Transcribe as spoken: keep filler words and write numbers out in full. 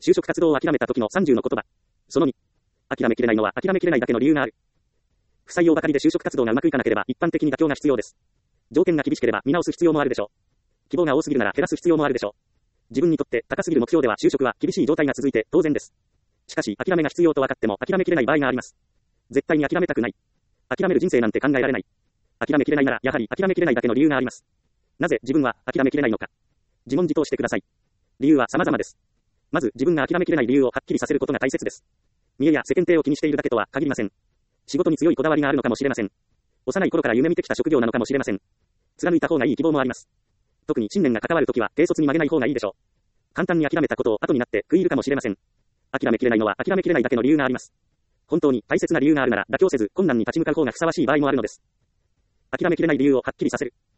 就職活動を諦めた時のさんじゅうの言葉。そのに。諦めきれないのは諦めきれないだけの理由がある。不採用ばかりで就職活動がうまくいかなければ一般的に妥協が必要です。条件が厳しければ見直す必要もあるでしょう。希望が多すぎるなら減らす必要もあるでしょう。自分にとって高すぎる目標では就職は厳しい状態が続いて当然です。しかし諦めが必要と分かっても諦めきれない場合があります。絶対に諦めたくない。諦める人生なんて考えられない。諦めきれないならやはり諦めきれないだけの理由があります。なぜ自分は諦めきれないのか。自問自答してください。理由は様々です。まず自分が諦めきれない理由をはっきりさせることが大切です。見栄や世間体を気にしているだけとは限りません。仕事に強いこだわりがあるのかもしれません。幼い頃から夢見てきた職業なのかもしれません。貫いた方がいい希望もあります。特に信念が関わるときは軽率に曲げない方がいいでしょう。簡単に諦めたことを後になって悔い入るかもしれません。諦めきれないのは諦めきれないだけの理由があります。本当に大切な理由があるなら妥協せず困難に立ち向かう方がふさわしい場合もあるのです。諦めきれない理由をはっきりさせる。